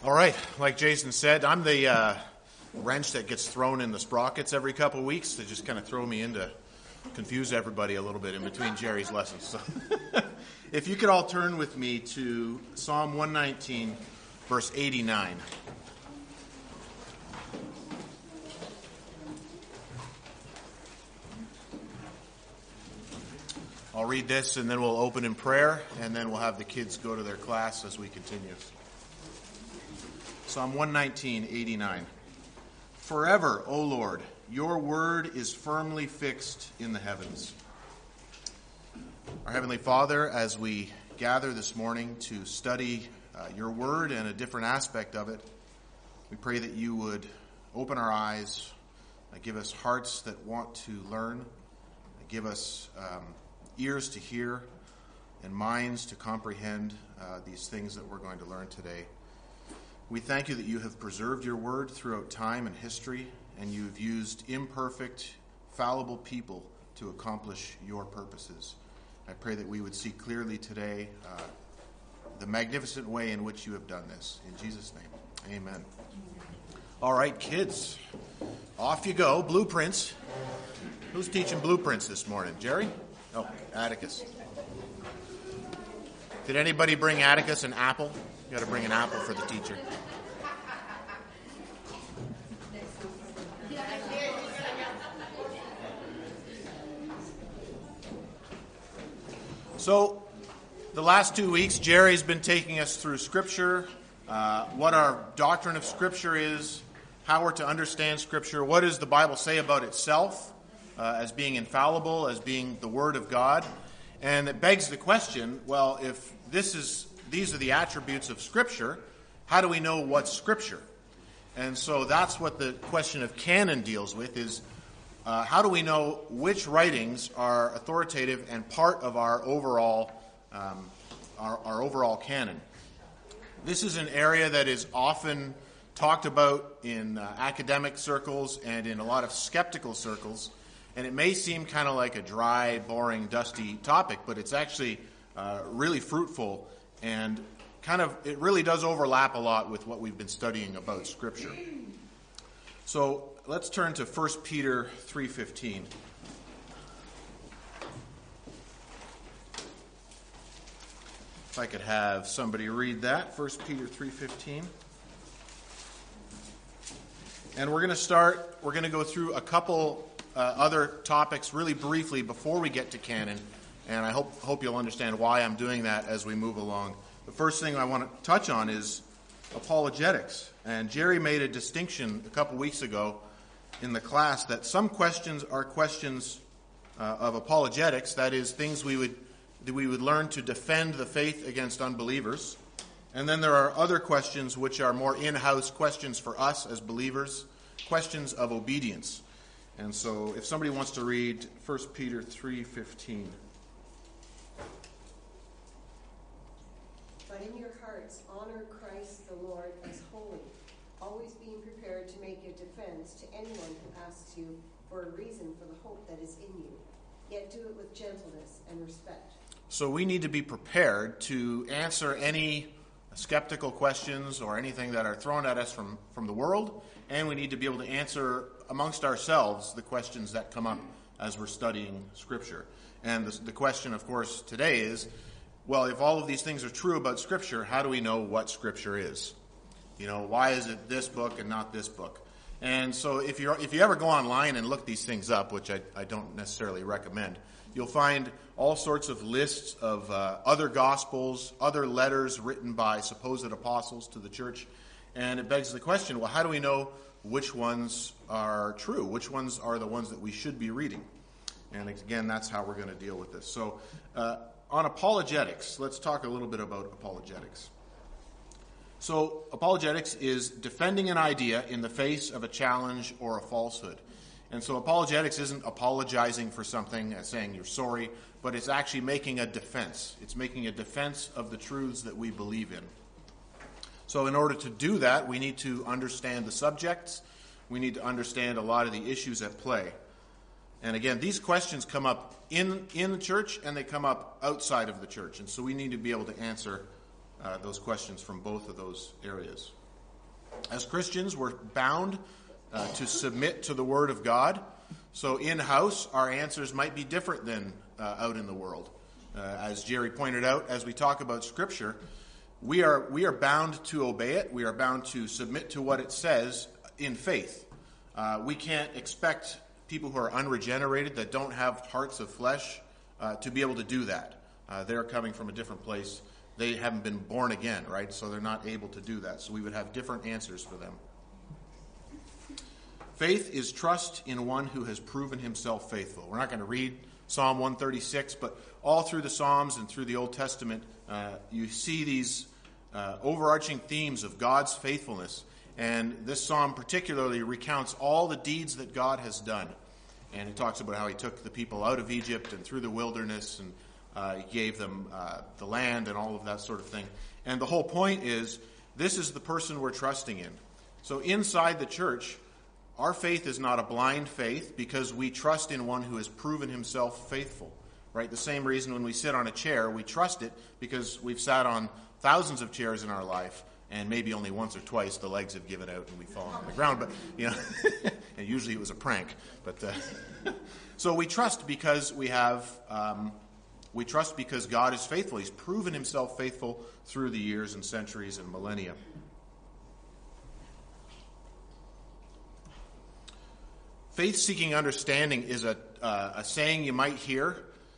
All right, like Jason said, I'm the wrench that gets thrown in the sprockets every couple of weeks to just kind of throw me into, confuse everybody a little bit in between Jerry's lessons. So if you could all turn with me to Psalm 119, verse 89. I'll read this and then we'll open in prayer, and then we'll have the kids go to their class as we continue. Psalm 119, 89. Forever, O Lord, your word is firmly fixed in the heavens. Our Heavenly Father, as we gather this morning to study your word and a different aspect of it, we pray that you would open our eyes, give us hearts that want to learn, give us ears to hear and minds to comprehend these things that we're going to learn today. We thank you that you have preserved your word throughout time and history, and you've used imperfect, fallible people to accomplish your purposes. I pray that we would see clearly today the magnificent way in which you have done this. In Jesus' name, amen. All right, kids, off you go. Blueprints. Who's teaching blueprints this morning? Jerry? Oh, Atticus. Did anybody bring Atticus an apple? You got to bring an apple for the teacher. So, the last 2 weeks, Jerry's been taking us through Scripture, what our doctrine of Scripture is, how we're to understand Scripture, what does the Bible say about itself as being infallible, as being the Word of God. And it begs the question, well, if these are the attributes of Scripture, how do we know what's Scripture? And so that's what the question of canon deals with, is how do we know which writings are authoritative and part of our overall canon? This is an area that is often talked about in academic circles and in a lot of skeptical circles, and it may seem kind of like a dry, boring, dusty topic, but it's actually really fruitful, and it really does overlap a lot with what we've been studying about Scripture. So let's turn to 1 Peter 3:15. If I could have somebody read that, 1 Peter 3:15. And we're going to go through a couple other topics really briefly before we get to canon, and I hope you'll understand why I'm doing that as we move along. The first thing I want to touch on is apologetics. And Jerry made a distinction a couple weeks ago in the class that some questions are questions of apologetics, that is, things we would learn to defend the faith against unbelievers. And then there are other questions which are more in-house questions for us as believers, questions of obedience. And so if somebody wants to read 1 Peter 3:15. But in your hearts honor Christ the Lord as holy, always being prepared to make a defense to anyone who asks you for a reason for the hope that is in you, yet do it with gentleness and respect. So we need to be prepared to answer any skeptical questions or anything that are thrown at us from the world, and we need to be able to answer amongst ourselves the questions that come up as we're studying Scripture. And the question, of course, today is, well, if all of these things are true about Scripture, how do we know what Scripture is? You know, why is it this book and not this book? And so if you ever go online and look these things up, which I don't necessarily recommend, you'll find all sorts of lists of other gospels, other letters written by supposed apostles to the church. And it begs the question, well, how do we know which ones are true? Which ones are the ones that we should be reading? And again, that's how we're going to deal with this. So on apologetics, let's talk a little bit about apologetics. So apologetics is defending an idea in the face of a challenge or a falsehood. And so apologetics isn't apologizing for something, saying you're sorry, but it's actually making a defense. It's making a defense of the truths that we believe in. So in order to do that, we need to understand the subjects. We need to understand a lot of the issues at play. And again, these questions come up in the church and they come up outside of the church. And so we need to be able to answer those questions from both of those areas. As Christians, we're bound to submit to the Word of God. So in-house, our answers might be different than out in the world. As Jerry pointed out, as we talk about Scripture, we are bound to obey it. We are bound to submit to what it says in faith. We can't expect people who are unregenerated, that don't have hearts of flesh, to be able to do that. They're coming from a different place. They haven't been born again, right? So they're not able to do that. So we would have different answers for them. Faith is trust in one who has proven himself faithful. We're not going to read Psalm 136, but all through the Psalms and through the Old Testament, you see these overarching themes of God's faithfulness. And this psalm particularly recounts all the deeds that God has done. And it talks about how he took the people out of Egypt and through the wilderness, and he gave them the land and all of that sort of thing. And the whole point is, this is the person we're trusting in. So inside the church, our faith is not a blind faith because we trust in one who has proven himself faithful. Right? The same reason when we sit on a chair, we trust it because we've sat on thousands of chairs in our life, and maybe only once or twice the legs have given out and we've fallen on the ground. But and usually it was a prank. But so we trust because we trust because God is faithful. He's proven himself faithful through the years and centuries and millennia. Faith-seeking understanding is a saying you might hear,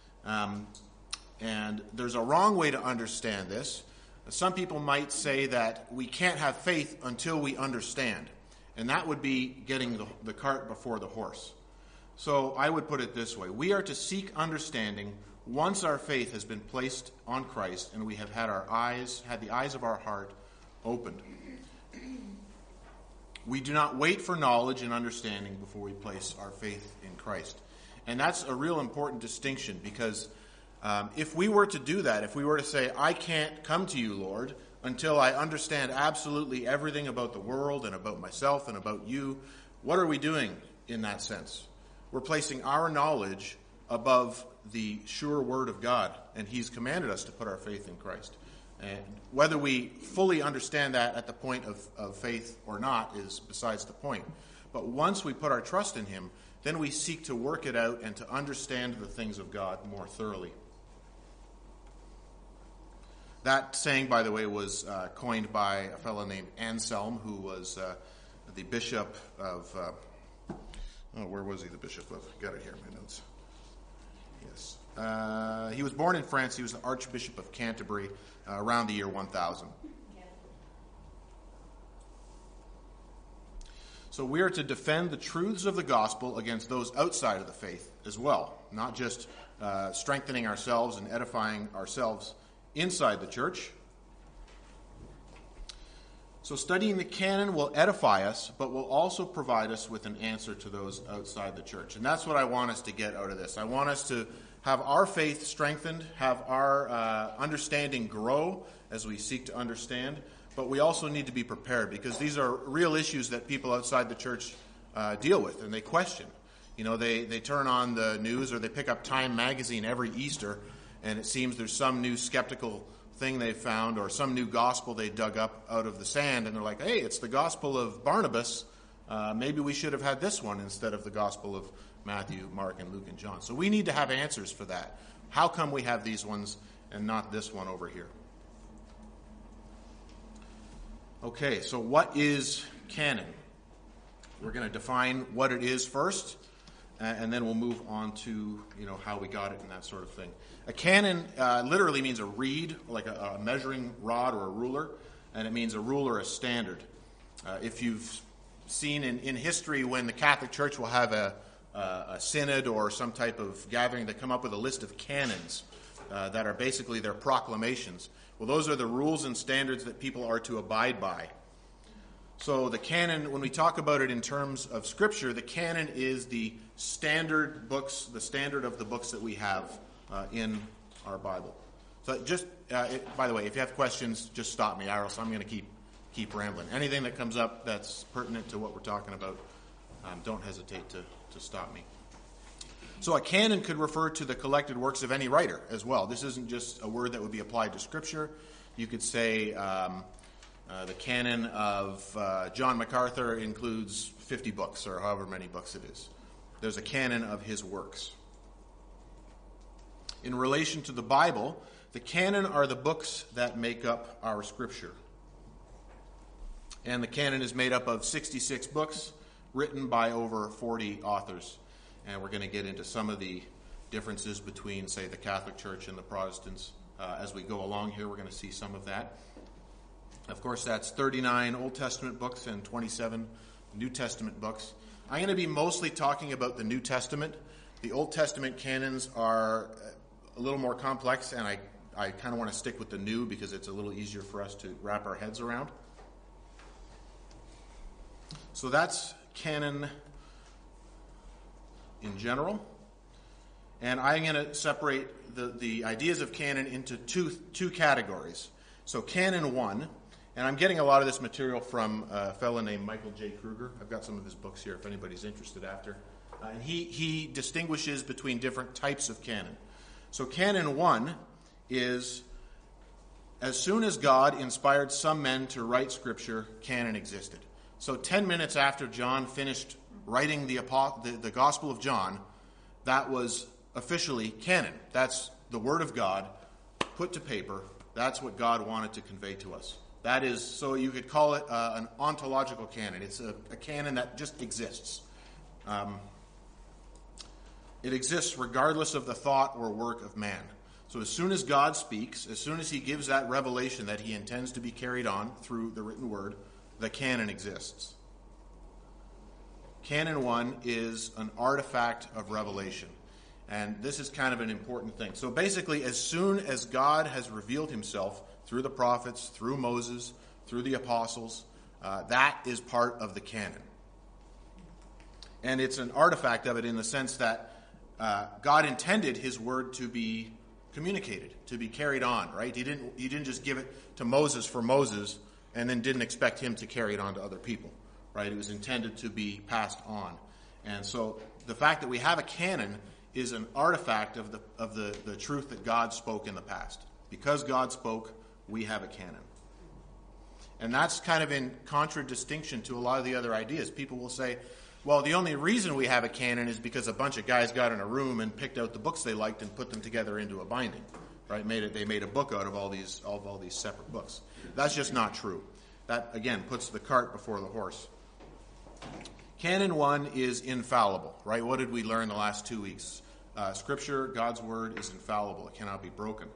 and there's a wrong way to understand this. Some people might say that we can't have faith until we understand, and that would be getting the cart before the horse. So I would put it this way. We are to seek understanding once our faith has been placed on Christ and we have had the eyes of our heart opened. We do not wait for knowledge and understanding before we place our faith in Christ. And that's a real important distinction, because if we were to do that, if we were to say, I can't come to you, Lord, until I understand absolutely everything about the world and about myself and about you, what are we doing in that sense? We're placing our knowledge above the sure word of God, and he's commanded us to put our faith in Christ. And whether we fully understand that at the point of faith or not is besides the point. But once we put our trust in him, then we seek to work it out and to understand the things of God more thoroughly. That saying, by the way, was coined by a fellow named Anselm, who was the bishop of... where was he the bishop of? Got it here in my notes. Yes. He was born in France. He was the Archbishop of Canterbury around the year 1000. So we are to defend the truths of the gospel against those outside of the faith as well, not just strengthening ourselves and edifying ourselves inside the church. So studying the canon will edify us, but will also provide us with an answer to those outside the church. And that's what I want us to get out of this. I want us to have our faith strengthened, have our understanding grow as we seek to understand. But we also need to be prepared, because these are real issues that people outside the church deal with, and they question. You know, they turn on the news or they pick up Time magazine every Easter, and it seems there's some new skeptical thing they found or some new gospel they dug up out of the sand, and they're like, hey, it's the gospel of Barnabas. Maybe we should have had this one instead of the gospel of Matthew, Mark, and Luke, and John. So we need to have answers for that. How come we have these ones and not this one over here? Okay, so what is canon? We're going to define what it is first, and then we'll move on to, how we got it and that sort of thing. A canon literally means a reed, like a measuring rod or a ruler, and it means a rule or a standard. If you've seen in history when the Catholic Church will have a synod or some type of gathering, they come up with a list of canons that are basically their proclamations. Well, those are the rules and standards that people are to abide by. So the canon, when we talk about it in terms of Scripture, the canon is the standard books, the standard of the books that we have in our Bible. So just, by the way, if you have questions, just stop me, or else I'm going to keep rambling. Anything that comes up that's pertinent to what we're talking about, don't hesitate to stop me. So a canon could refer to the collected works of any writer as well. This isn't just a word that would be applied to Scripture. You could say The canon of John MacArthur includes 50 books, or however many books it is. There's a canon of his works. In relation to the Bible, the canon are the books that make up our Scripture. And the canon is made up of 66 books written by over 40 authors. And we're going to get into some of the differences between, say, the Catholic Church and the Protestants. As we go along here, we're going to see some of that. Of course, that's 39 Old Testament books and 27 New Testament books. I'm going to be mostly talking about the New Testament. The Old Testament canons are a little more complex, and I kind of want to stick with the New because it's a little easier for us to wrap our heads around. So that's canon in general. And I'm going to separate the ideas of canon into two categories. So canon 1, and I'm getting a lot of this material from a fellow named Michael J. Kruger. I've got some of his books here if anybody's interested after. And he distinguishes between different types of canon. So canon 1 is, as soon as God inspired some men to write Scripture, canon existed. So 10 minutes after John finished writing the Gospel of John, that was officially canon. That's the Word of God put to paper. That's what God wanted to convey to us. That is, so you could call it an ontological canon. It's a canon that just exists. It exists regardless of the thought or work of man. So as soon as God speaks, as soon as he gives that revelation that he intends to be carried on through the written word, the canon exists. Canon 1 is an artifact of revelation. And this is kind of an important thing. So basically, as soon as God has revealed himself through the prophets, through Moses, through the apostles, that is part of the canon. And it's an artifact of it in the sense that God intended his word to be communicated, to be carried on, right? He didn't just give it to Moses for Moses and then didn't expect him to carry it on to other people, right? It was intended to be passed on. And so the fact that we have a canon is an artifact of the truth that God spoke in the past. Because God spoke, we have a canon. And that's kind of in contradistinction to a lot of the other ideas. People will say, well, the only reason we have a canon is because a bunch of guys got in a room and picked out the books they liked and put them together into a binding, right? They made a book out of all these separate books. That's just not true. That, again, puts the cart before the horse. Canon 1 is infallible, right? What did we learn the last 2 weeks? Scripture, God's word, is infallible. It cannot be broken.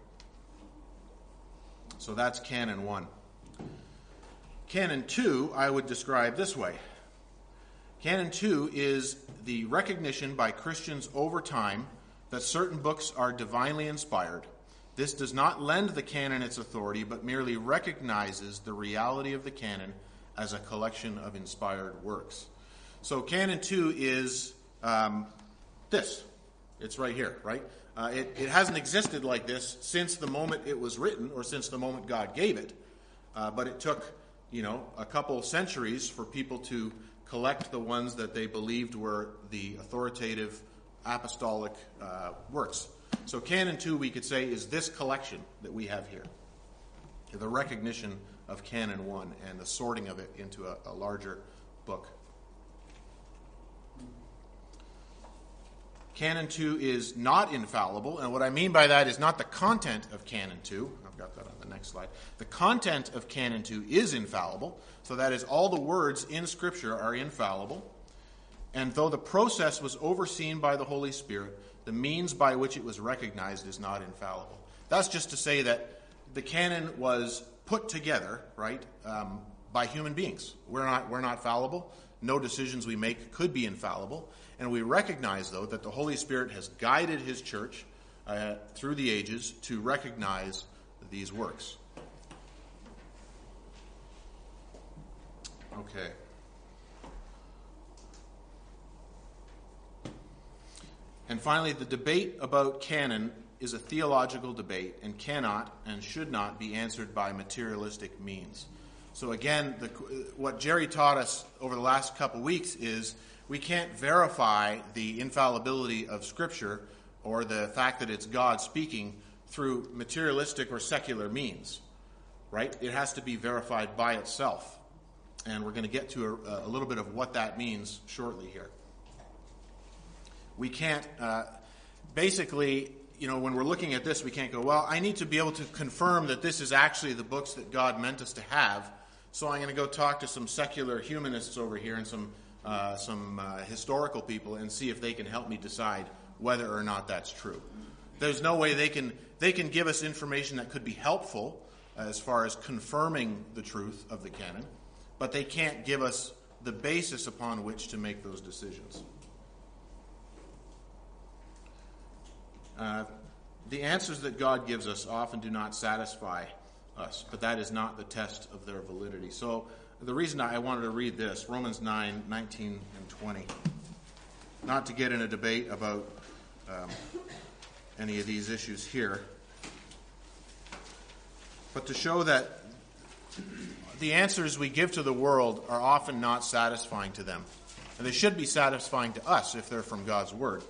So that's canon 1. Canon 2, I would describe this way. Canon 2 is the recognition by Christians over time that certain books are divinely inspired. This does not lend the canon its authority, but merely recognizes the reality of the canon as a collection of inspired works. So canon 2 is this. It's right here, right? It hasn't existed like this since the moment it was written or since the moment God gave it. But it took, a couple centuries for people to collect the ones that they believed were the authoritative apostolic works. So canon 2, we could say, is this collection that we have here. The recognition of canon 1 and the sorting of it into a larger book. Canon 2 is not infallible, and what I mean by that is not the content of Canon 2. I've got that on the next slide. The content of Canon 2 is infallible, so that is all the words in Scripture are infallible. And though the process was overseen by the Holy Spirit, the means by which it was recognized is not infallible. That's just to say that the canon was put together, right, by human beings. We're not fallible. No decisions we make could be infallible. And we recognize, though, that the Holy Spirit has guided his church through the ages to recognize these works. Okay. And finally, the debate about canon is a theological debate and cannot and should not be answered by materialistic means. So again, what Jerry taught us over the last couple weeks is we can't verify the infallibility of Scripture or the fact that it's God speaking through materialistic or secular means. right? It has to be verified by itself. And we're going to get to a little bit of what that means shortly here. We can't, basically, when we're looking at this, we can't go, well, I need to be able to confirm that this is actually the books that God meant us to have, so I'm going to go talk to some secular humanists over here and some historical people and see if they can help me decide whether or not that's true. There's no way they can give us information that could be helpful as far as confirming the truth of the canon, but they can't give us the basis upon which to make those decisions. The answers that God gives us often do not satisfy us, but that is not the test of their validity. So the reason I wanted to read this, Romans 9, 19 and 20, not to get in a debate about any of these issues here, but to show that the answers we give to the world are often not satisfying to them. And they should be satisfying to us if they're from God's Word.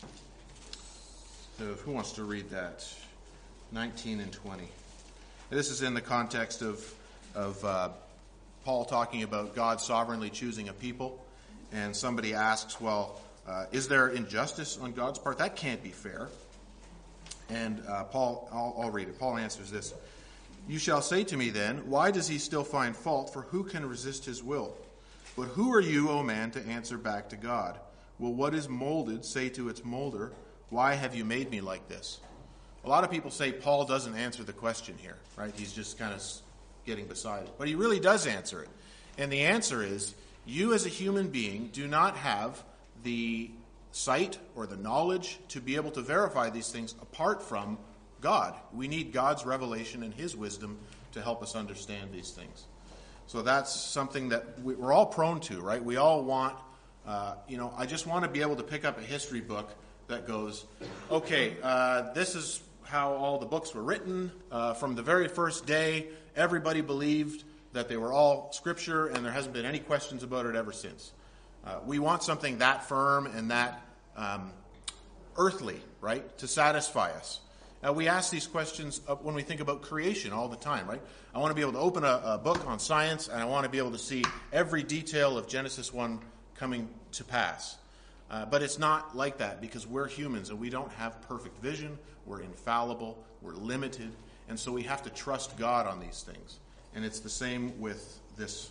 So who wants to read that? 19 and 20. This is in the context of Paul talking about God sovereignly choosing a people. And somebody asks, well, is there injustice on God's part? That can't be fair. And Paul, I'll read it. Paul answers this. You shall say to me then, why does he still find fault? For who can resist his will? But who are you, O man, to answer back to God? Will what is molded say to its molder, why have you made me like this? A lot of people say Paul doesn't answer the question here, right? He's just kind of getting beside it. But he really does answer it. And the answer is, you as a human being do not have the sight or the knowledge to be able to verify these things apart from God. We need God's revelation and his wisdom to help us understand these things. So that's something that we're all prone to, right? We all want, I just want to be able to pick up a history book that goes, okay, this is how all the books were written. From the very first day, everybody believed that they were all Scripture, and there hasn't been any questions about it ever since. We want something that firm and that earthly, right, to satisfy us. We ask these questions when we think about creation all the time, right? I want to be able to open a book on science, and I want to be able to see every detail of Genesis 1 coming to pass. But it's not like that because we're humans and we don't have perfect vision. We're infallible. We're limited. And so we have to trust God on these things. And it's the same with this.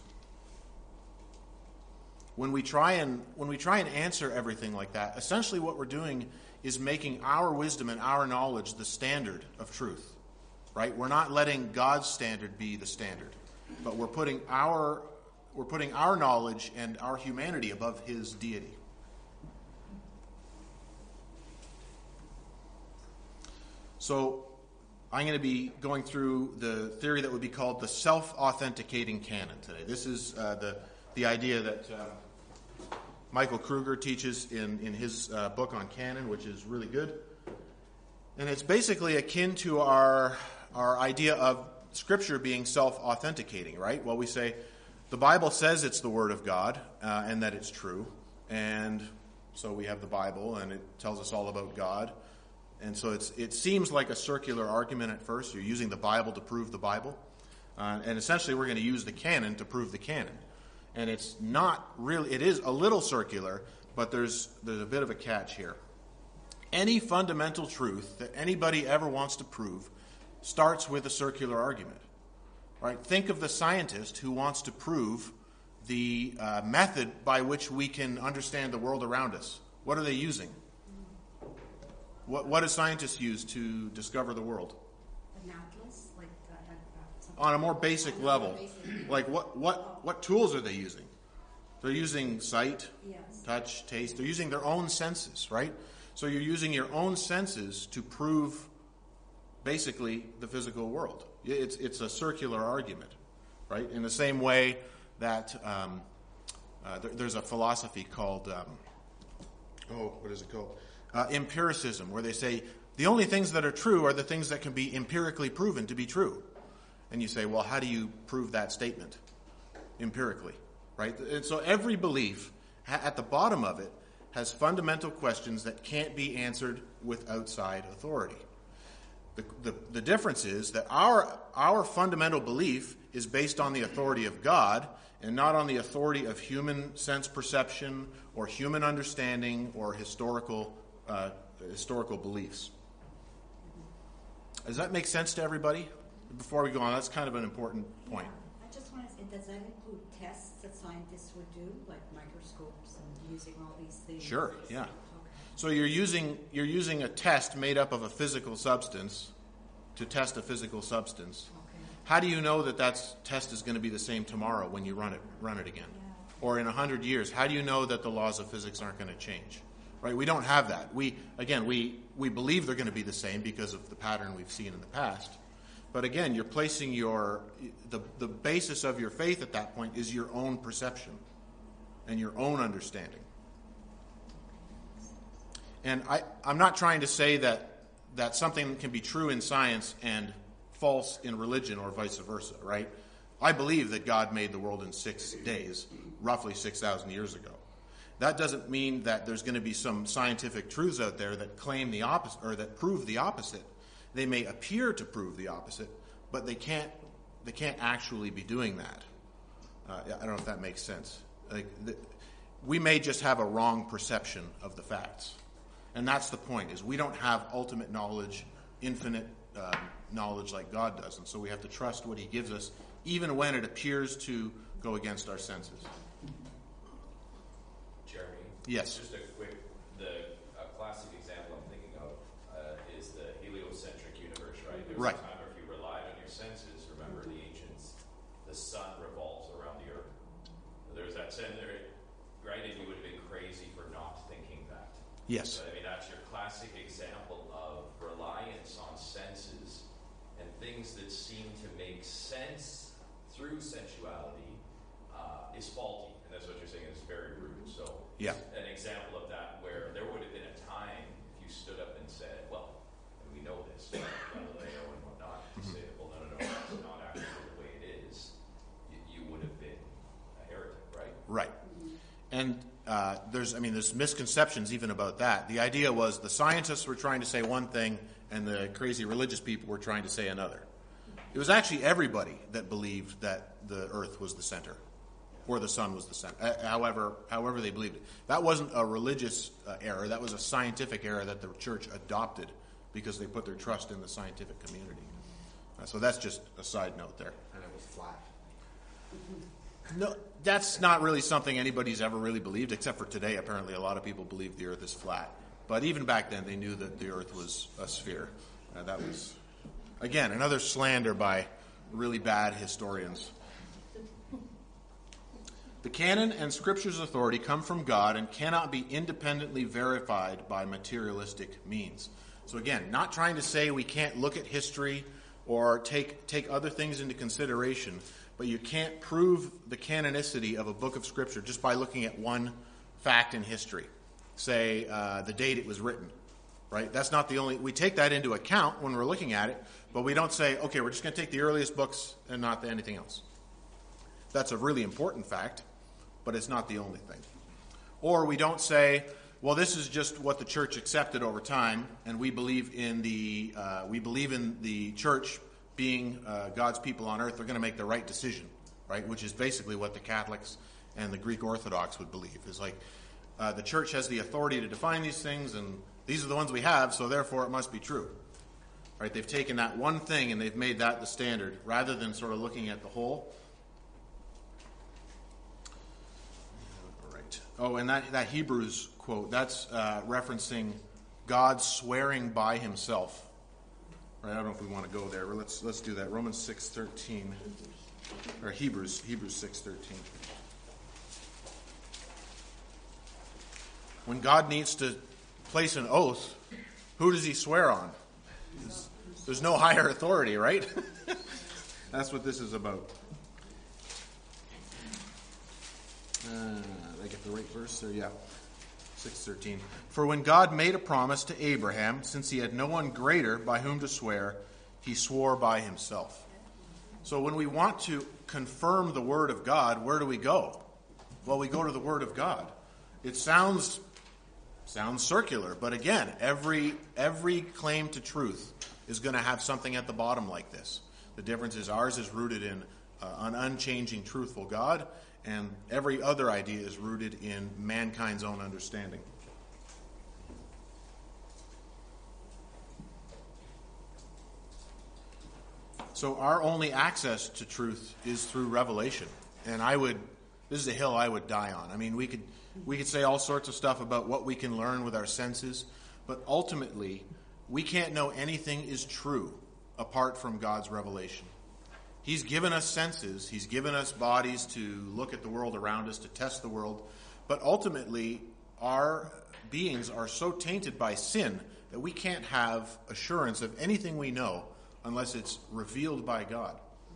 When we try and answer everything like that, essentially what we're doing is making our wisdom and our knowledge the standard of truth, right? We're not letting God's standard be the standard, but we're putting our knowledge and our humanity above his deity. So I'm going to be going through the theory that would be called the self-authenticating canon today. This is the idea that Michael Kruger teaches in his book on canon, which is really good. And it's basically akin to our idea of Scripture being self-authenticating, right? Well, we say the Bible says it's the Word of God and that it's true. And so we have the Bible, and it tells us all about God. And so it seems like a circular argument at first. You're using the Bible to prove the Bible. And essentially we're going to use the canon to prove the canon. And it's not really, it is a little circular, but there's a bit of a catch here. Any fundamental truth that anybody ever wants to prove starts with a circular argument. Right? Think of the scientist who wants to prove the method by which we can understand the world around us. What are they using? What do scientists use to discover the world? An atlas, like on a more basic level. Like what tools are they using? They're using sight, yes, touch, taste. They're using their own senses, right? So you're using your own senses to prove basically the physical world. It's a circular argument, right? In the same way that there's a philosophy called, what is it called? Empiricism, where they say the only things that are true are the things that can be empirically proven to be true. And you say, well, how do you prove that statement? Empirically, right? And so every belief, at the bottom of it, has fundamental questions that can't be answered with outside authority. The difference is that our fundamental belief is based on the authority of God and not on the authority of human sense perception or human understanding or historical beliefs. Does that make sense to everybody? Before we go on, that's kind of an important point. Yeah. I just want to say, does that include tests that scientists would do, like microscopes and using all these things? Sure, yeah. Okay. So you're using a test made up of a physical substance to test a physical substance. Okay. How do you know that test is going to be the same tomorrow when you run it again? Yeah. Or in 100 years, how do you know that the laws of physics aren't going to change? Right? We don't have that. We believe they're going to be the same because of the pattern we've seen in the past. But again, you're placing the basis of your faith at that point is your own perception and your own understanding. And I'm not trying to say that something can be true in science and false in religion or vice versa, right? I believe that God made the world in 6 days, roughly 6,000 years ago. That doesn't mean that there's going to be some scientific truths out there that claim the opposite or that prove the opposite. They may appear to prove the opposite, but they can't actually be doing that. I don't know if that makes sense. We may just have a wrong perception of the facts. And that's the point, is we don't have ultimate knowledge, infinite knowledge like God does. And so we have to trust what he gives us, even when it appears to go against our senses. Jeremy? Yes. Just a classic example I'm thinking of is the heliocentric universe, right? There was Right. a time where if you relied on your senses, remember the ancients, the sun revolves around the earth. There's that sense there, right? And you would have been crazy for not thinking that. Yes. But, I mean, that's your classic example of reliance on senses and things that seem to make sense through sensuality is faulty. And that's what you're saying is very rude. So Yeah. an example of that where there would have been a time if you stood up and said, well, and we know this, Galileo and whatnot, you say, well, no, that's not actually the way it is, you would have been a heretic, right? Right. And there's misconceptions even about that. The idea was the scientists were trying to say one thing and the crazy religious people were trying to say another. It was actually everybody that believed that the earth was the center or the sun was the center, however they believed it. That wasn't a religious error. That was a scientific error that the church adopted because they put their trust in the scientific community. So that's just a side note there. And it was flat. No, that's not really something anybody's ever really believed, except for today. Apparently, a lot of people believe the earth is flat. But even back then, they knew that the earth was a sphere. That was, again, another slander by really bad historians. The canon and Scripture's authority come from God and cannot be independently verified by materialistic means. So again, not trying to say we can't look at history or take other things into consideration, but you can't prove the canonicity of a book of Scripture just by looking at one fact in history. Say, the date it was written, right? That's not the only... We take that into account when we're looking at it, but we don't say, okay, we're just going to take the earliest books and not anything else. That's a really important fact, but it's not the only thing. Or we don't say, well, this is just what the church accepted over time, and we believe in the church being God's people on earth. They're going to make the right decision, right? Which is basically what the Catholics and the Greek Orthodox would believe. Is like the church has the authority to define these things, and these are the ones we have, so therefore it must be true. Right? They've taken that one thing and they've made that the standard, rather than sort of looking at the whole. Oh, and that Hebrews quote, that's referencing God swearing by himself. Right, I don't know if we want to go there. Let's do that. Romans 6:13, or Hebrews 6:13. When God needs to place an oath, who does he swear on? There's no higher authority, right? That's what this is about. Did I get the right verse there? Yeah. 6:13. For when God made a promise to Abraham, since he had no one greater by whom to swear, he swore by himself. So when we want to confirm the word of God, where do we go? Well, we go to the word of God. It sounds circular, but again, every claim to truth is going to have something at the bottom like this. The difference is ours is rooted in an unchanging, truthful God, and every other idea is rooted in mankind's own understanding. So our only access to truth is through revelation. And this is a hill I would die on. I mean, we could say all sorts of stuff about what we can learn with our senses, but ultimately, we can't know anything is true apart from God's revelation. He's given us senses. He's given us bodies to look at the world around us, to test the world. But ultimately, our beings are so tainted by sin that we can't have assurance of anything we know unless it's revealed by God.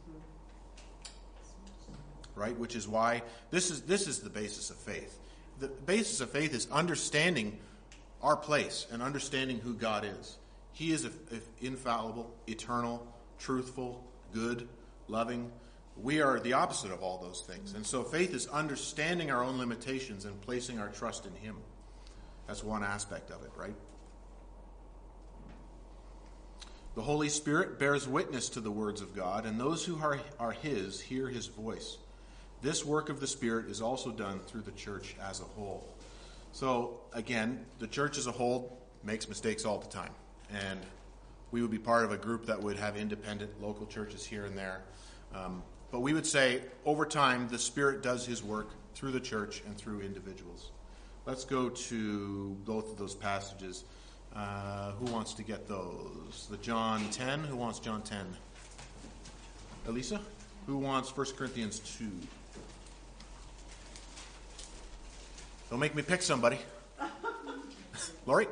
Right? Which is why this is the basis of faith. The basis of faith is understanding our place and understanding who God is. He is infallible, eternal, truthful, good, loving. We are the opposite of all those things. And so faith is understanding our own limitations and placing our trust in Him. That's one aspect of it, right? The Holy Spirit bears witness to the words of God, and those who are His hear His voice. This work of the Spirit is also done through the church as a whole. So, again, the church as a whole makes mistakes all the time. And we would be part of a group that would have independent local churches here and there. But we would say, over time, the Spirit does His work through the church and through individuals. Let's go to both of those passages. Who wants to get those? The John 10. Who wants John 10? Elisa? Who wants 1 Corinthians 2? Don't make me pick somebody. Lori?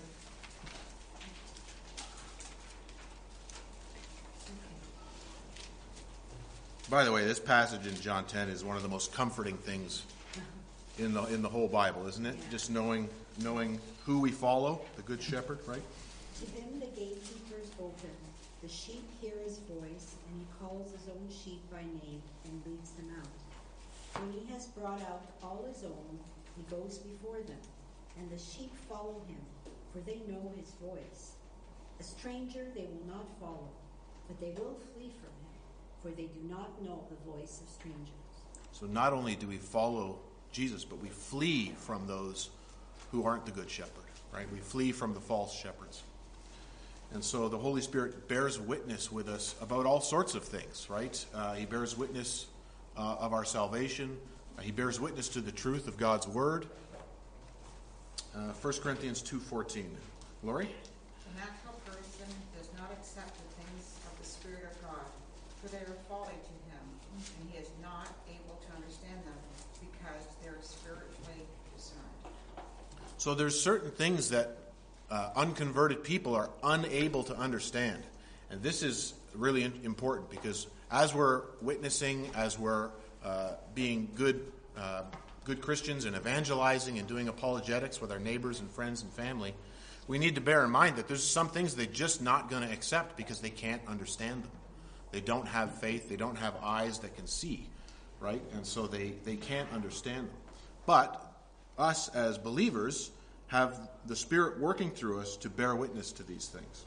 By the way, this passage in John 10 is one of the most comforting things in the whole Bible, isn't it? Just knowing who we follow, the Good Shepherd, right? To him the gatekeepers open. The sheep hear his voice, and he calls his own sheep by name and leads them out. When he has brought out all his own, he goes before them, and the sheep follow him, for they know his voice. A stranger they will not follow, but they will flee from him, for they do not know the voice of strangers. So not only do we follow Jesus, but we flee from those who aren't the Good Shepherd, right? We flee from the false shepherds. And so the Holy Spirit bears witness with us about all sorts of things, right? He bears witness of our salvation. He bears witness to the truth of God's Word. 1 Corinthians 2:14. Lori? The natural person does not accept the things of the Spirit of God, for they are folly to him, and he is not able to understand them, because they are spiritually discerned. So there's certain things that unconverted people are unable to understand. And this is really important, because as we're witnessing, as we're being good Christians and evangelizing and doing apologetics with our neighbors and friends and family, we need to bear in mind that there's some things they're just not going to accept because they can't understand them. They don't have faith. They don't have eyes that can see, right? And so they can't understand them. But us as believers have the Spirit working through us to bear witness to these things.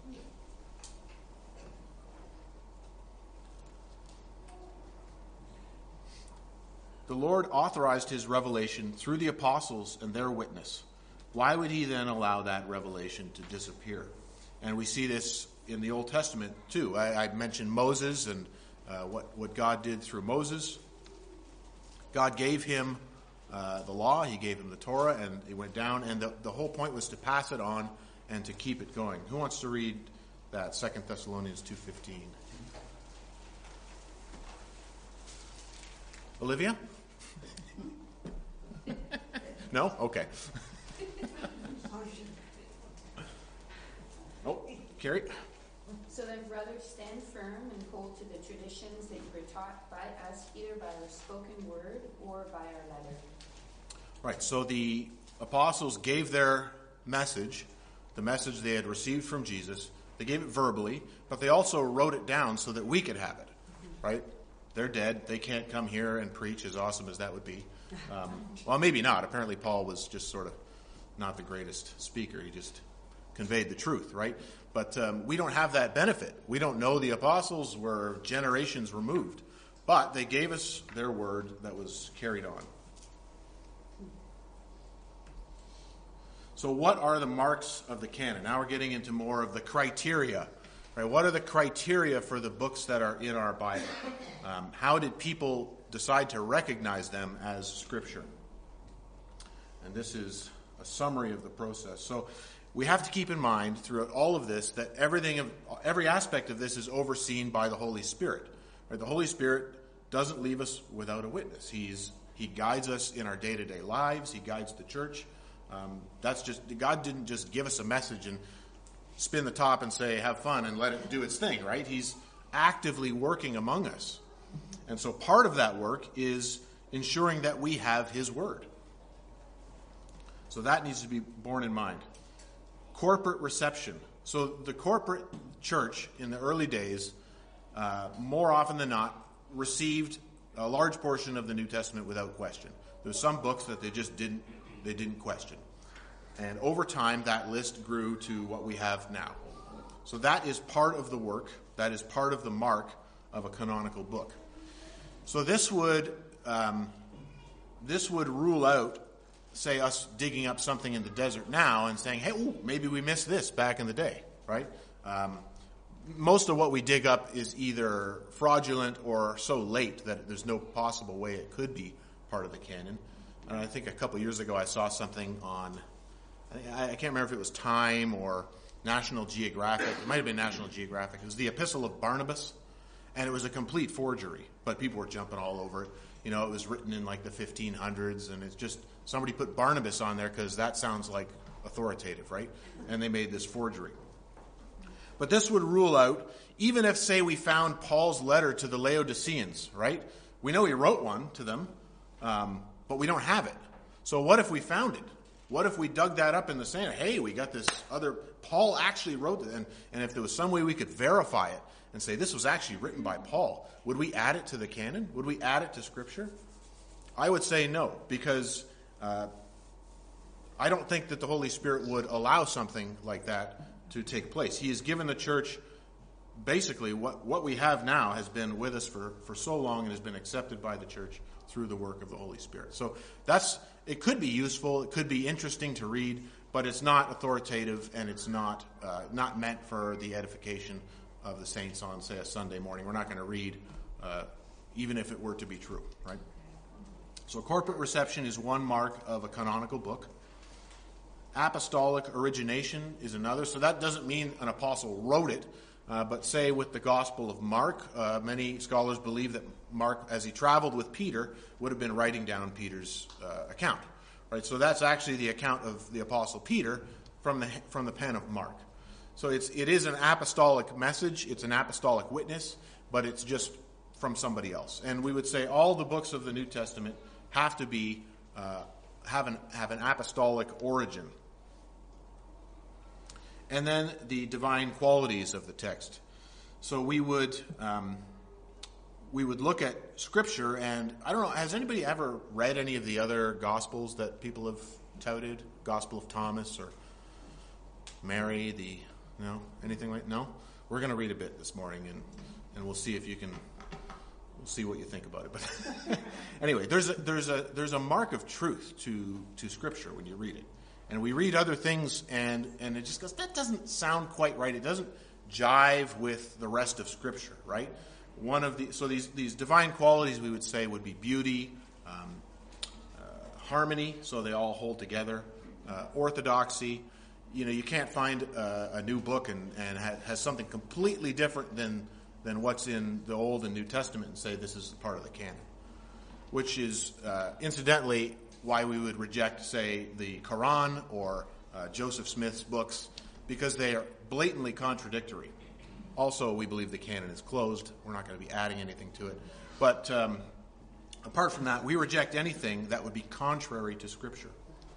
The Lord authorized His revelation through the apostles and their witness. Why would He then allow that revelation to disappear? And we see this in the Old Testament too. I mentioned Moses and what God did through Moses. God gave him the law, He gave him the Torah, and it went down, and the whole point was to pass it on and to keep it going. Who wants to read that, 2 Thessalonians 2:15? Olivia? No? Okay. Oh, Carrie? So then, brothers, stand firm and hold to the traditions that you were taught by us, either by our spoken word or by our letter. Right, so the apostles gave their message, the message they had received from Jesus. They gave it verbally, but they also wrote it down so that we could have it, right? They're dead. They can't come here and preach, as awesome as that would be. Well, maybe not. Apparently Paul was just sort of not the greatest speaker. He just conveyed the truth, right? But we don't have that benefit. We don't know the apostles were generations removed. But they gave us their word that was carried on. So what are the marks of the canon? Now we're getting into more of the criteria. Right? What are the criteria for the books that are in our Bible? How did people decide to recognize them as Scripture? And this is a summary of the process. So we have to keep in mind throughout all of this that every aspect of this is overseen by the Holy Spirit. Right? The Holy Spirit doesn't leave us without a witness. He guides us in our day-to-day lives. He guides the church. God didn't just give us a message and spin the top and say, have fun and let it do its thing, right? He's actively working among us. And so part of that work is ensuring that we have his word. So that needs to be borne in mind. Corporate reception. So the corporate church in the early days, more often than not, received a large portion of the New Testament without question. There's some books that they didn't question. And over time, that list grew to what we have now. So that is part of the work. That is part of the mark of a canonical book. So this would rule out, say, us digging up something in the desert now and saying, hey, maybe we missed this back in the day, right? Most of what we dig up is either fraudulent or so late that there's no possible way it could be part of the canon. And I think a couple years ago I saw something on, I can't remember if it was Time or National Geographic. It might have been National Geographic. It was the Epistle of Barnabas, and it was a complete forgery, but people were jumping all over it. You know, it was written in like the 1500s, and it's just somebody put Barnabas on there because that sounds like authoritative, right? And they made this forgery. But this would rule out, even if, say, we found Paul's letter to the Laodiceans, right? We know he wrote one to them, but we don't have it. So what if we found it? What if we dug that up in the sand? Hey, we got this other, Paul actually wrote it. And if there was some way we could verify it and say this was actually written by Paul, would we add it to the canon? Would we add it to Scripture? I would say no, because I don't think that the Holy Spirit would allow something like that to take place. He has given the church, basically, what we have now has been with us for so long and has been accepted by the church through the work of the Holy Spirit. So it could be useful, it could be interesting to read, but it's not authoritative and it's not meant for the edification of the saints on, say, a Sunday morning. We're not going to read, even if it were to be true, right? So corporate reception is one mark of a canonical book. Apostolic origination is another. So that doesn't mean an apostle wrote it, but say with the Gospel of Mark, many scholars believe that Mark, as he traveled with Peter, would have been writing down Peter's account. Right? So that's actually the account of the Apostle Peter from the pen of Mark. So it is an apostolic message, it's an apostolic witness, but it's just from somebody else. And we would say all the books of the New Testament have to be have an apostolic origin. And then the divine qualities of the text. So we would look at Scripture, and I don't know, has anybody ever read any of the other Gospels that people have touted? Gospel of Thomas or Mary, anything like, no? We're going to read a bit this morning, and we'll see if you can, we'll see what you think about it. But anyway, there's a mark of truth to Scripture when you read it. And we read other things, and it just goes, that doesn't sound quite right. It doesn't jive with the rest of Scripture, right? These divine qualities, we would say, would be beauty, harmony, so they all hold together, orthodoxy. You can't find a new book and has something completely different than what's in the Old and New Testament and say this is part of the canon, which is, incidentally, why we would reject, say, the Quran or Joseph Smith's books, because they are blatantly contradictory. Also, we believe the canon is closed. We're not going to be adding anything to it. But apart from that, we reject anything that would be contrary to Scripture.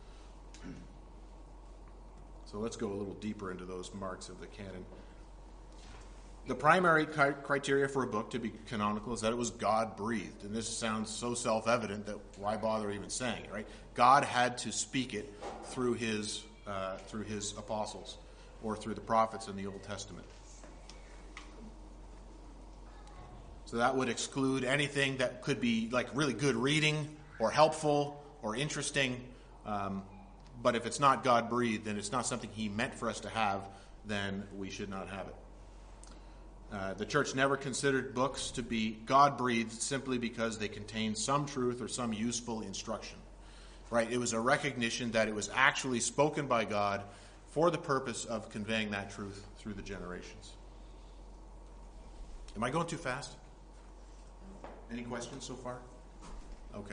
So let's go a little deeper into those marks of the canon. The primary criteria for a book to be canonical is that it was God-breathed. And this sounds so self-evident that why bother even saying it, right? God had to speak it through his apostles. or through the prophets in the Old Testament. So that would exclude anything that could be like really good reading or helpful or interesting. But if it's not God-breathed, then it's not something he meant for us to have, then we should not have it. The church never considered books to be God-breathed simply because they contained some truth or some useful instruction. Right? It was a recognition that it was actually spoken by God for the purpose of conveying that truth through the generations. Am I going too fast? Any questions so far? Okay.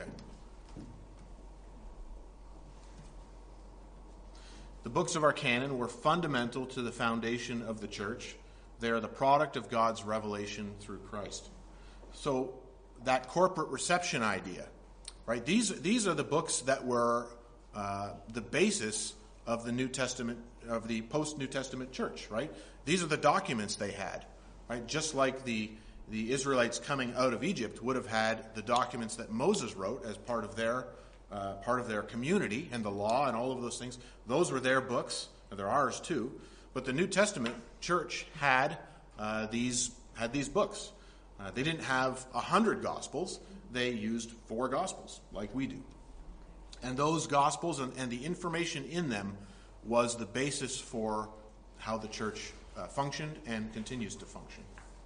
The books of our canon were fundamental to the foundation of the church. They are the product of God's revelation through Christ. So that corporate reception idea, right? These are the books that were the basis of the New Testament, of the post-New Testament church, right? These are the documents they had, right? Just like the Israelites coming out of Egypt would have had the documents that Moses wrote as part of their community and the law and all of those things. Those were their books, and they're ours too. But the New Testament church had these books. They didn't have 100 Gospels. They used 4 Gospels, like we do. And those Gospels and the information in them was the basis for how the church functioned and continues to function.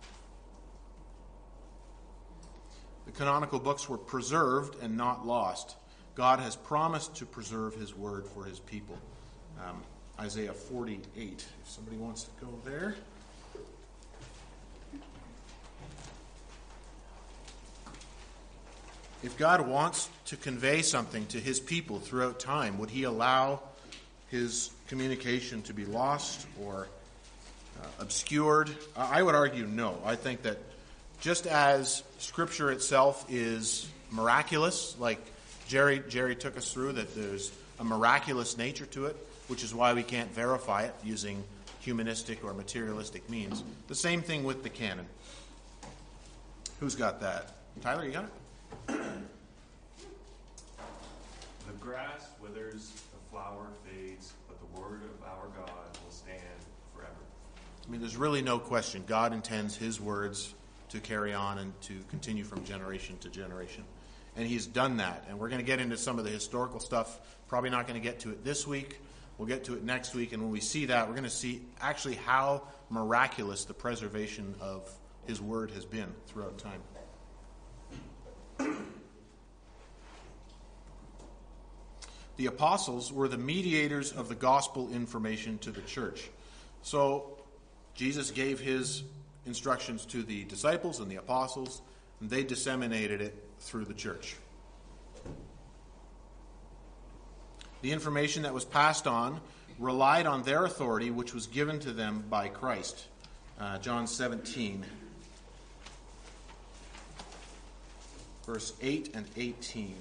The canonical books were preserved and not lost. God has promised to preserve his word for his people. Isaiah 48, if somebody wants to go there. If God wants to convey something to his people throughout time, would he allow his communication to be lost or obscured? I would argue no. I think that just as Scripture itself is miraculous, like Jerry took us through, that there's a miraculous nature to it, which is why we can't verify it using humanistic or materialistic means. The same thing with the canon. Who's got that? Tyler, you got it? The grass withers, the flower fades, but the word of our God will stand forever. I mean, there's really no question. God intends his words to carry on and to continue from generation to generation. And he's done that. And we're going to get into some of the historical stuff. Probably not going to get to it this week. We'll get to it next week. And when we see that, we're going to see actually how miraculous the preservation of his word has been throughout time. The apostles were the mediators of the gospel information to the church. So Jesus gave his instructions to the disciples and the apostles, and they disseminated it through the church. The information that was passed on relied on their authority, which was given to them by Christ. John 17, verse 8 and 18.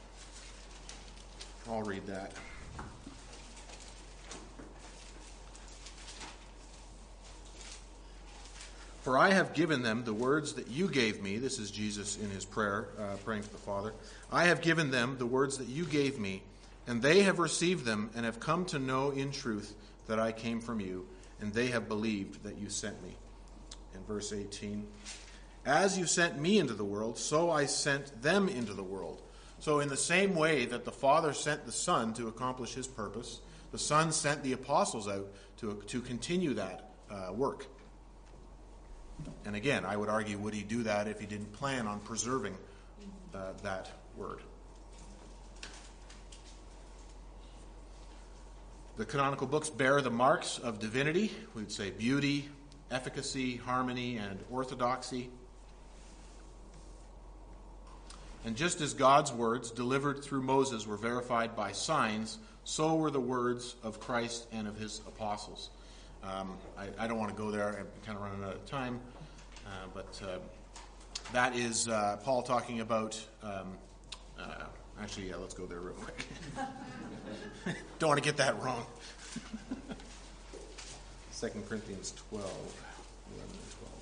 I'll read that. For I have given them the words that you gave me. This is Jesus in his prayer, praying to the Father. I have given them the words that you gave me, and they have received them and have come to know in truth that I came from you, and they have believed that you sent me. In verse 18, as you sent me into the world, so I sent them into the world. So in the same way that the Father sent the Son to accomplish his purpose, the Son sent the apostles out to continue that work. And again, I would argue, would he do that if he didn't plan on preserving that word? The canonical books bear the marks of divinity. We would say beauty, efficacy, harmony, and orthodoxy. And just as God's words delivered through Moses were verified by signs, so were the words of Christ and of his apostles. I don't want to go there. I'm kind of running out of time. But that is Paul talking about... let's go there real quick. Don't want to get that wrong. 2 Corinthians 12, 11 and 12.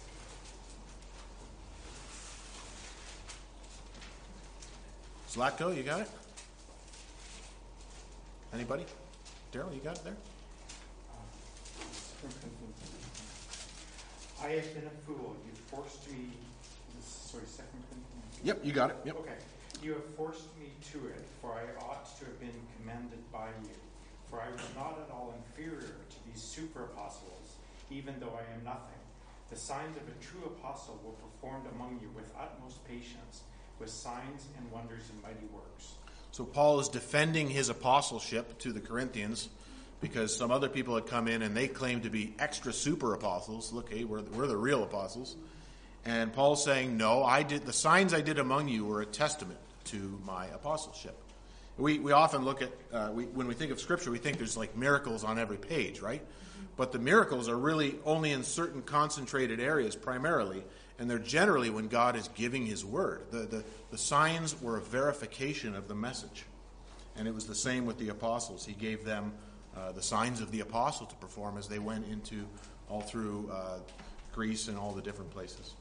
Zlatko, you got it? Anybody? Daryl, you got it there? I have been a fool. You forced me. Sorry, 2 Corinthians. Yep, you got it. Yep. Okay. You have forced me to it, for I ought to have been commended by you. For I was not at all inferior to these super apostles, even though I am nothing. The signs of a true apostle were performed among you with utmost patience, with signs and wonders and mighty works. So Paul is defending his apostleship to the Corinthians because some other people had come in and they claimed to be extra super apostles. Look, hey, we're the real apostles. And Paul's saying, no, the signs I did among you were a testament to my apostleship. We often look at, when we think of Scripture, we think there's like miracles on every page, right? But the miracles are really only in certain concentrated areas primarily, and they're generally when God is giving his word. The signs were a verification of the message. And it was the same with the apostles. He gave them the signs of the apostle to perform as they went into all through Greece and all the different places.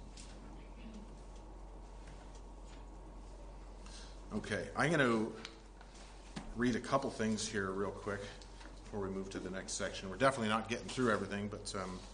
Okay, I'm going to read a couple things here real quick before we move to the next section. We're definitely not getting through everything, but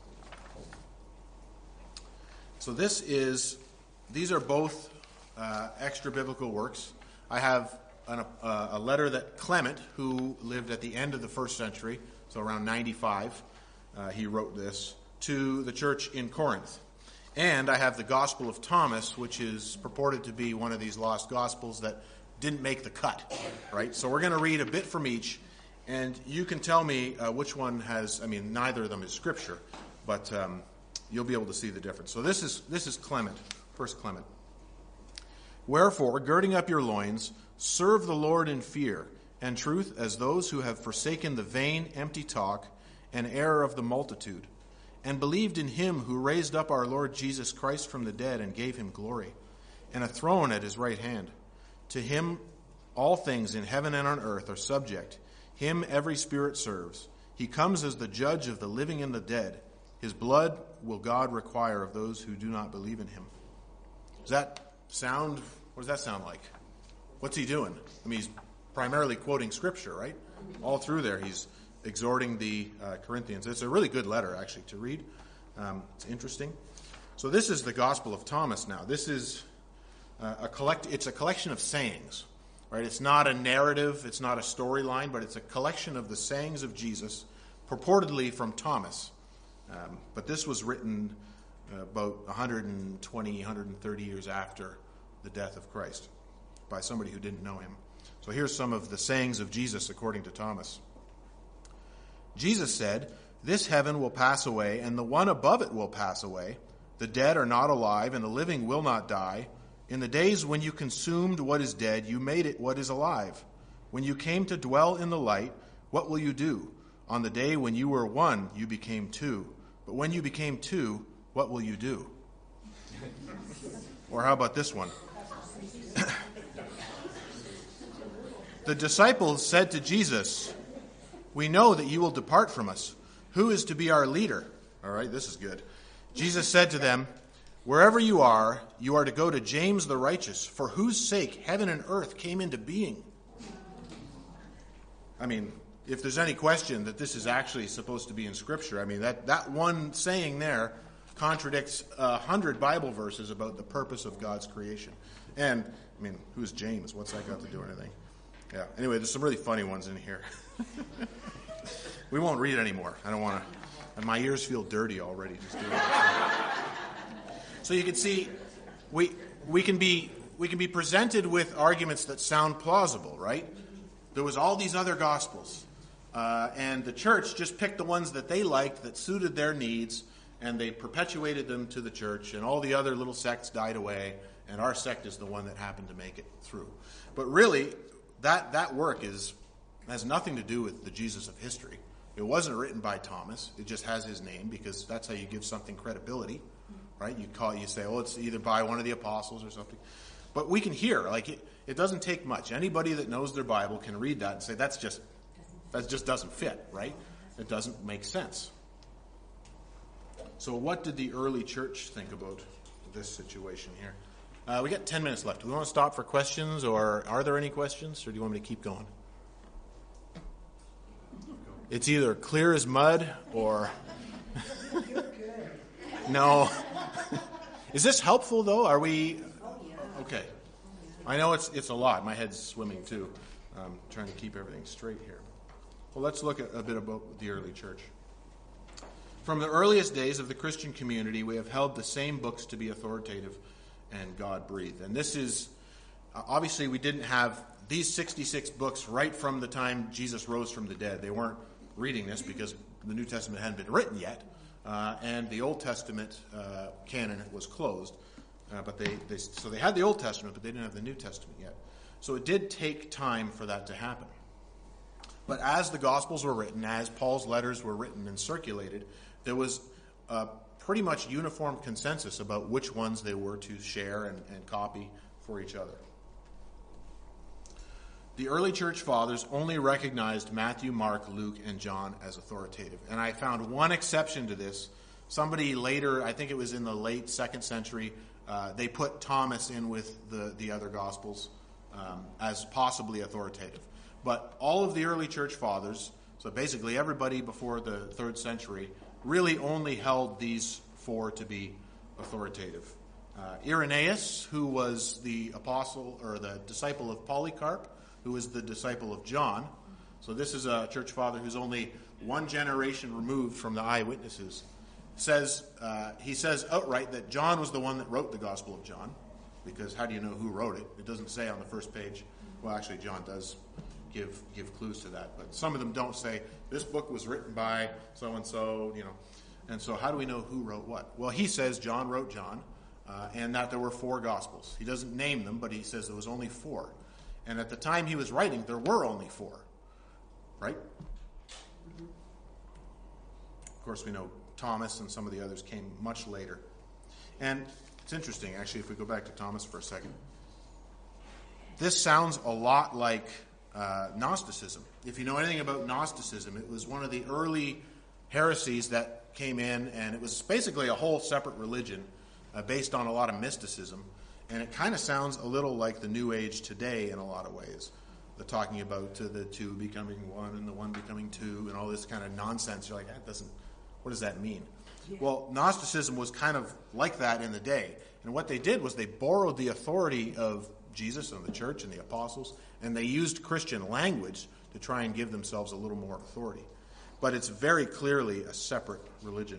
so these are both extra biblical works. I have a letter that Clement, who lived at the end of the first century, so around 95, he wrote this, to the church in Corinth. And I have the Gospel of Thomas, which is purported to be one of these lost Gospels that didn't make the cut, right? So we're going to read a bit from each, and you can tell me which one has, neither of them is Scripture, but you'll be able to see the difference. So this is Clement, 1 Clement. Wherefore, girding up your loins, serve the Lord in fear and truth as those who have forsaken the vain, empty talk and error of the multitude, and believed in him who raised up our Lord Jesus Christ from the dead and gave him glory, and a throne at his right hand. To him all things in heaven and on earth are subject. Him every spirit serves. He comes as the judge of the living and the dead. His blood will God require of those who do not believe in him. What does that sound like? What's he doing? He's primarily quoting Scripture, right? All through there he's exhorting the Corinthians. It's a really good letter, actually, to read. It's interesting. So this is the Gospel of Thomas now. This is it's a collection of sayings, right? It's not a narrative, it's not a storyline, but it's a collection of the sayings of Jesus, purportedly from Thomas. But this was written about 120, 130 years after the death of Christ by somebody who didn't know him. So here's some of the sayings of Jesus according to Thomas. Jesus said, "This heaven will pass away, and the one above it will pass away. The dead are not alive, and the living will not die. In the days when you consumed what is dead, you made it what is alive. When you came to dwell in the light, what will you do? On the day when you were one, you became two. But when you became two, what will you do?" Or how about this one? The disciples said to Jesus, "We know that you will depart from us. Who is to be our leader?" All right, this is good. Jesus said to them, "Wherever you are to go to James the righteous, for whose sake heaven and earth came into being." If there's any question that this is actually supposed to be in Scripture, that one saying there contradicts 100 Bible verses about the purpose of God's creation. And, who's James? What's that got to do with anything? Yeah. Anyway, there's some really funny ones in here. We won't read anymore. I don't want to. And my ears feel dirty already just doing it. So you can see, we can be presented with arguments that sound plausible, right? There was all these other Gospels, and the church just picked the ones that they liked, that suited their needs, and they perpetuated them to the church, and all the other little sects died away, and our sect is the one that happened to make it through. But really, that work has nothing to do with the Jesus of history. It wasn't written by Thomas. It just has his name because that's how you give something credibility, right? You say, it's either by one of the apostles or something. But we can hear, it doesn't take much. Anybody that knows their Bible can read that and say, that just doesn't fit, right? It doesn't make sense. So what did the early church think about this situation here? We got 10 minutes left. Do we want to stop for questions, or are there any questions, or do you want me to keep going? It's either clear as mud or You're good. No. Is this helpful, though? Are we... Oh, yeah. Okay. I know it's a lot. My head's swimming, too. I'm trying to keep everything straight here. Well, let's look at a bit about the early church. From the earliest days of the Christian community, we have held the same books to be authoritative and God-breathed. And this is... obviously, we didn't have these 66 books right from the time Jesus rose from the dead. They weren't reading this because the New Testament hadn't been written yet. And the Old Testament canon was closed. But they had the Old Testament, but they didn't have the New Testament yet. So it did take time for that to happen. But as the Gospels were written, as Paul's letters were written and circulated, there was a pretty much uniform consensus about which ones they were to share and copy for each other. The early church fathers only recognized Matthew, Mark, Luke, and John as authoritative. And I found one exception to this. Somebody later, I think it was in the late 2nd century, they put Thomas in with the other Gospels as possibly authoritative. But all of the early church fathers, so basically everybody before the 3rd century, really only held these 4 to be authoritative. Irenaeus, who was the apostle or the disciple of Polycarp, who was the disciple of John. So this is a church father who's only one generation removed from the eyewitnesses. He says outright that John was the one that wrote the Gospel of John, because how do you know who wrote it? It doesn't say on the first page. Well, actually, John does give clues to that, but some of them don't say this book was written by so and so. And so how do we know who wrote what? Well, he says John wrote John, and that there were 4 Gospels. He doesn't name them, but he says there was only 4. And at the time he was writing, there were only 4. Right? Of course, we know Thomas and some of the others came much later. And it's interesting, actually, if we go back to Thomas for a second. This sounds a lot like Gnosticism. If you know anything about Gnosticism, it was one of the early heresies that came in, and it was basically a whole separate religion based on a lot of mysticism. And it kind of sounds a little like the New Age today in a lot of ways. They're talking about the 2 becoming 1 and the 1 becoming 2 and all this kind of nonsense. You're like, what does that mean? Yeah. Well, Gnosticism was kind of like that in the day. And what they did was they borrowed the authority of Jesus and the church and the apostles, and they used Christian language to try and give themselves a little more authority. But it's very clearly a separate religion.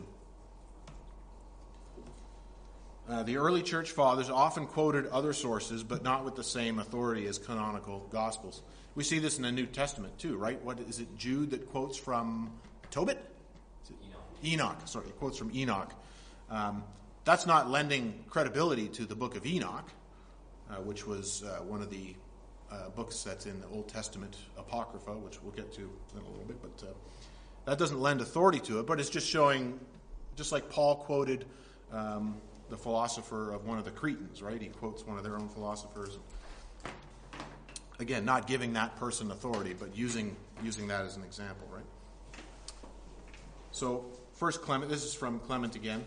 The early church fathers often quoted other sources, but not with the same authority as canonical Gospels. We see this in the New Testament too, right? What is it, Jude that quotes from Tobit? Enoch. Sorry, quotes from Enoch. That's not lending credibility to the book of Enoch, which was one of the books that's in the Old Testament Apocrypha, which we'll get to in a little bit. But that doesn't lend authority to it, but it's just showing, just like Paul quoted the philosopher of one of the Cretans, right? He quotes one of their own philosophers. Again, not giving that person authority, but using that as an example, right? So, first Clement, this is from Clement again,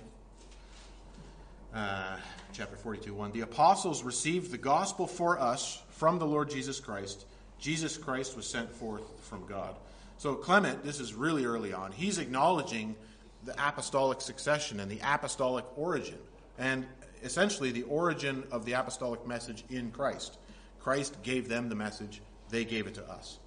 chapter 42:1. The apostles received the gospel for us from the Lord Jesus Christ. Jesus Christ was sent forth from God. So Clement, this is really early on, he's acknowledging the apostolic succession and the apostolic origin, and essentially the origin of the apostolic message in Christ. Christ gave them the message, they gave it to us.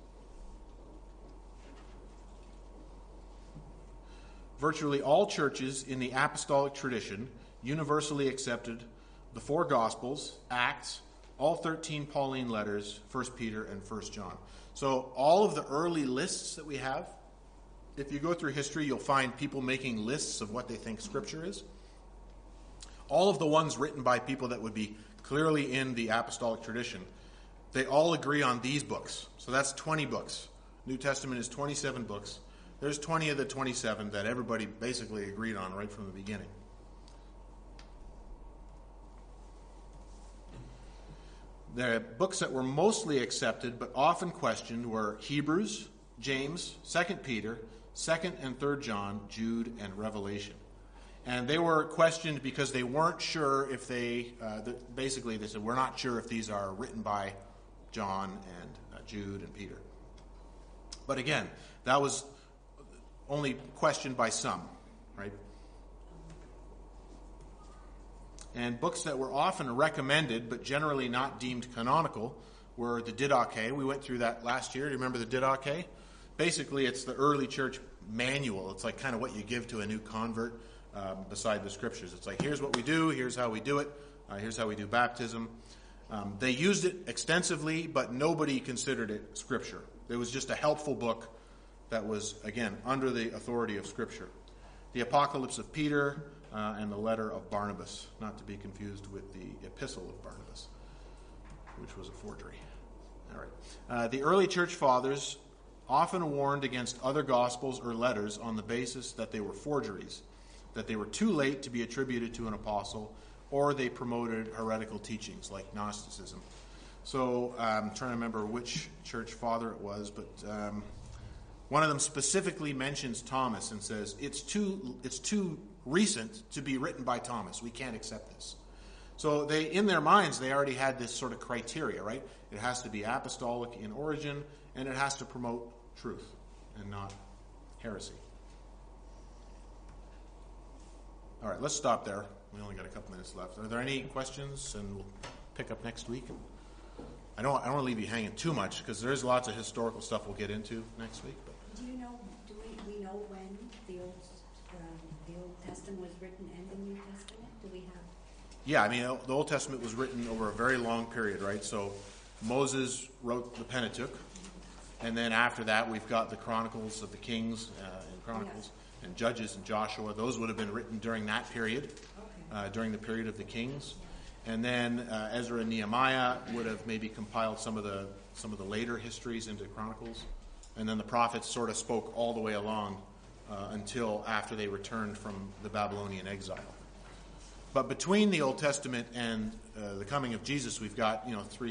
Virtually all churches in the apostolic tradition universally accepted the 4 Gospels, Acts, all 13 Pauline letters, 1 Peter and 1 John. So all of the early lists that we have, if you go through history, you'll find people making lists of what they think Scripture is. All of the ones written by people that would be clearly in the apostolic tradition, they all agree on these books. So that's 20 books. New Testament is 27 books. There's 20 of the 27 that everybody basically agreed on right from the beginning. The books that were mostly accepted but often questioned were Hebrews, James, 2 Peter, 2nd and 3rd John, Jude, and Revelation. And they were questioned because they weren't sure if basically they said, we're not sure if these are written by John and Jude and Peter. But again, that was only questioned by some. right? And books that were often recommended but generally not deemed canonical were the Didache. We went through that last year. Do you remember the Didache? Basically, it's the early church manual. It's like kind of what you give to a new convert beside the scriptures. It's like, here's what we do, here's how we do it, here's how we do baptism. They used it extensively, but nobody considered it scripture. It was just a helpful book that was, again, under the authority of scripture. The Apocalypse of Peter and the letter of Barnabas, not to be confused with the Epistle of Barnabas, which was a forgery. All right. The early church fathers often warned against other gospels or letters on the basis that they were forgeries, that they were too late to be attributed to an apostle, or they promoted heretical teachings like Gnosticism. So I'm trying to remember which church father it was, but one of them specifically mentions Thomas and says, it's too recent to be written by Thomas. We can't accept this. So they, in their minds, they already had this sort of criteria, right? It has to be apostolic in origin, and it has to promote truth and not heresy. All right, let's stop there. We only got a couple minutes left. Are there any questions? And we'll pick up next week. I don't want to leave you hanging too much because there is lots of historical stuff we'll get into next week. But. Do you know? Do we know when the Old Testament was written and the New Testament? Do we have? Yeah, I mean the Old Testament was written over a very long period, right? So Moses wrote the Pentateuch, and then after that we've got the Chronicles of the Kings and Chronicles and Judges and Joshua. Those would have been written during that period. During the period of the kings, and then Ezra and Nehemiah would have maybe compiled some of the later histories into Chronicles, and then the prophets sort of spoke all the way along until after they returned from the Babylonian exile. But between the Old Testament and the coming of Jesus, we've got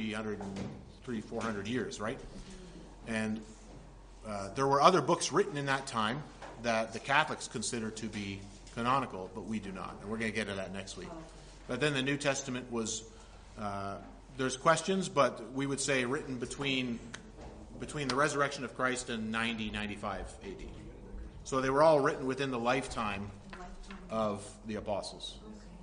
400 years, right? And there were other books written in that time that the Catholics consider to be canonical, but we do not. And we're going to get to that next week. But then the New Testament was, there's questions, but we would say written between the resurrection of Christ and 95 AD. So they were all written within the lifetime of the apostles.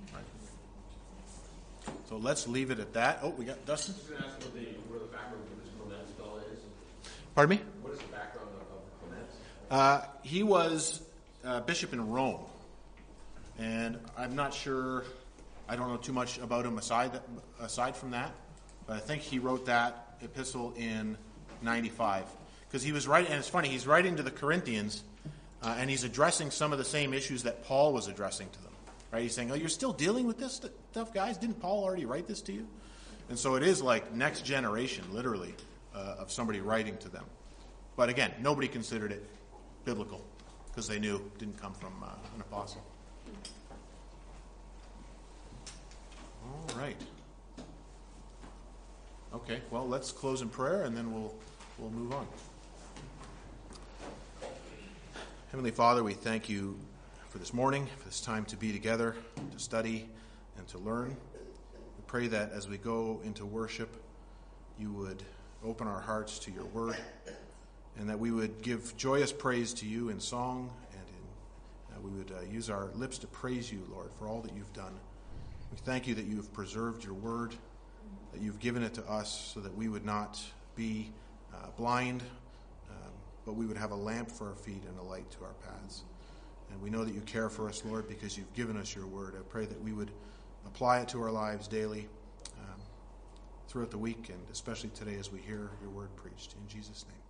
Right. So let's leave it at that. Oh, we got Dustin. I was going to ask where the background of this Clements fellow is. Pardon me? What is the background of Clements? He was bishop in Rome. And I'm not sure, I don't know too much about him aside from that, but I think he wrote that epistle in 95. Because he was writing, and it's funny, he's writing to the Corinthians, and he's addressing some of the same issues that Paul was addressing to them. Right? He's saying, oh, you're still dealing with this stuff, guys? Didn't Paul already write this to you? And so it is like next generation, literally, of somebody writing to them. But again, nobody considered it biblical, because they knew it didn't come from an apostle. All right. Okay, well, let's close in prayer, and then we'll move on. Heavenly Father, we thank you for this morning, for this time to be together, to study and to learn. We pray that as we go into worship, you would open our hearts to your word, and that we would give joyous praise to you in song, and we would use our lips to praise you, Lord, for all that you've done. We thank you that you have preserved your word, that you've given it to us so that we would not be blind, but we would have a lamp for our feet and a light to our paths. And we know that you care for us, Lord, because you've given us your word. I pray that we would apply it to our lives daily throughout the week, and especially today as we hear your word preached. In Jesus' name.